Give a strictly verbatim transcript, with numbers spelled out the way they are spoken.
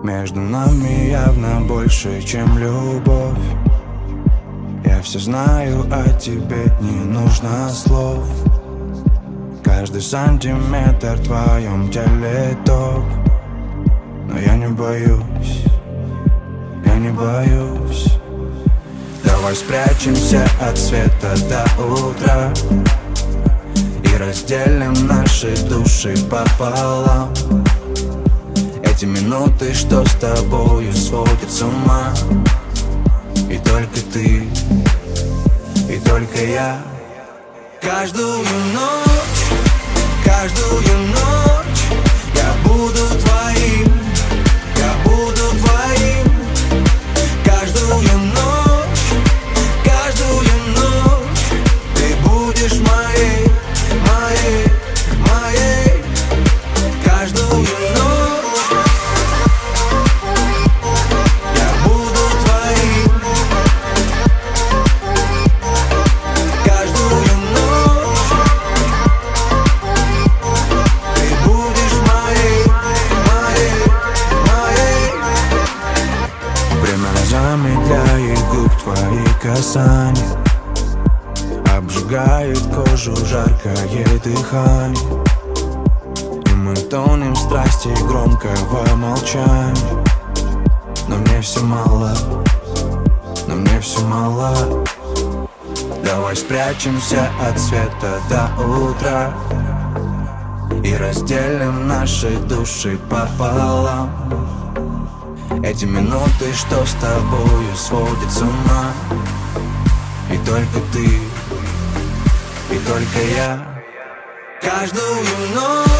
Между нами явно больше, чем любовь. Я все знаю, а тебе не нужно слов. Каждый сантиметр в твоем теле ток. Но я не боюсь, я не боюсь. Давай спрячемся от света до утра и разделим наши души пополам. Эти минуты, что с тобою сводят с ума. И только ты, и только я. Каждую ночь, каждую ночь я буду твоим, я буду твоим. Каждую ночь, каждую ночь ты будешь моей, моей, моей. Каждую ночь я буду твоим. Каждую ночь ты будешь моей, моей, моей. Время замедляет губ твои касания, обжигает кожу жаркое дыхание. И мы тонем в страсти громкого молчания. Но мне все мало, но мне все мало. Давай спрячемся от света до утра и разделим наши души пополам. Эти минуты, что с тобою сводят с ума. И только ты, и только я. Каждую ночь